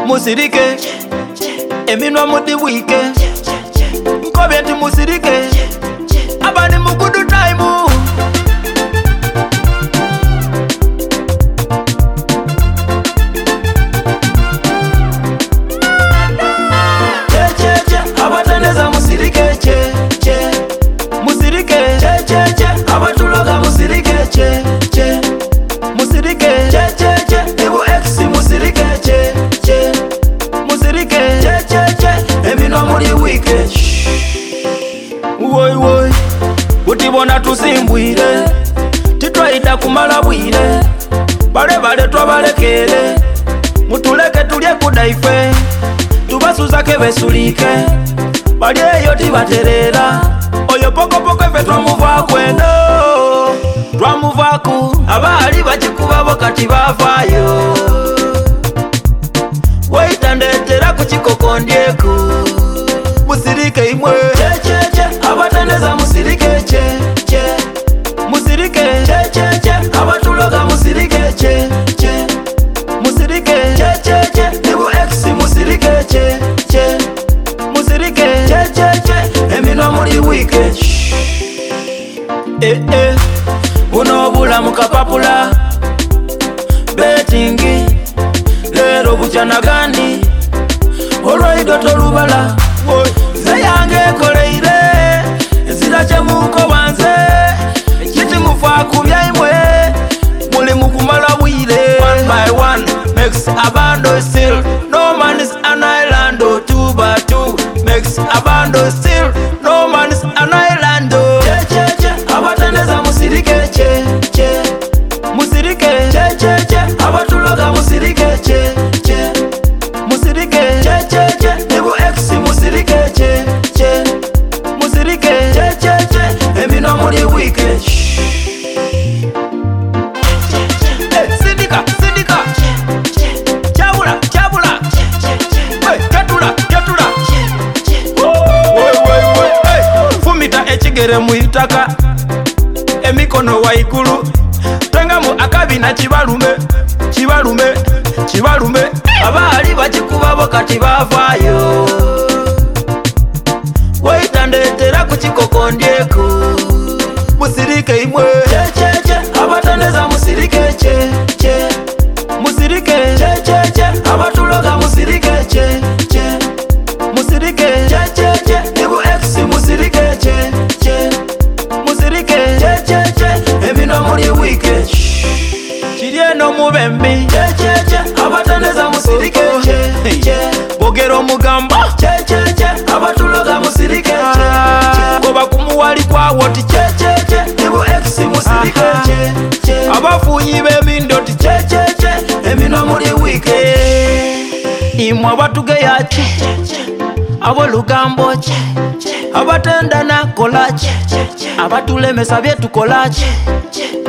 musirike eminwa mudibwike nkobye nti musirike abali mu good time abatendeza musirike musirike abatuloga musirike musirike ibu ex musirike musirike eminwa muri wike woy utibona tusimbwire titwaida kumala bwire bale twabalekere mutuleke tulye kudaife tubasuzake besulike bali eyo tibaterera oyo pokopoko efe twamuvaku eno twamuvaku abaali bakikubabo kati bavaayo waita ndetera kukikokondyeku musirike imwe abatendeza musirike musirike abatuloga musirike musirike ibu ex musirike musirike eminwa muri wike buno bulamu kapapula betingi lero bujanagani olwaido tolubala zeyange ekoleire eziracemuko banze kiti mufaku byaimwe muli mukumala bwire one by one makes abando still no man is an island 2 by 2 makes abando still no man is an island abatendeza musirike musirike abatuloga musirike musirike ibu ex musirike musirike eminwa muri wike sindika chabula katula fumita ekigere muitaka emikono waigulu tengamu akabina kibalume abaali bakikubabo kati bavaayo waita ndetera kukikokondyeku musirike imwe abatendeza musirike musirike abatuloga musirike musirike ibu ex musirike musirike eminwa muri wike kiri eno mubembi abatendeza musirike bogera omugamba abatuloga musirike goba kumuwali kwawoti ibu ex musirike abafunyi b'emindoti eminwa muri wike imwe abatugeyaki abolugambo abatendana kolaki abatulemesa byetukolaki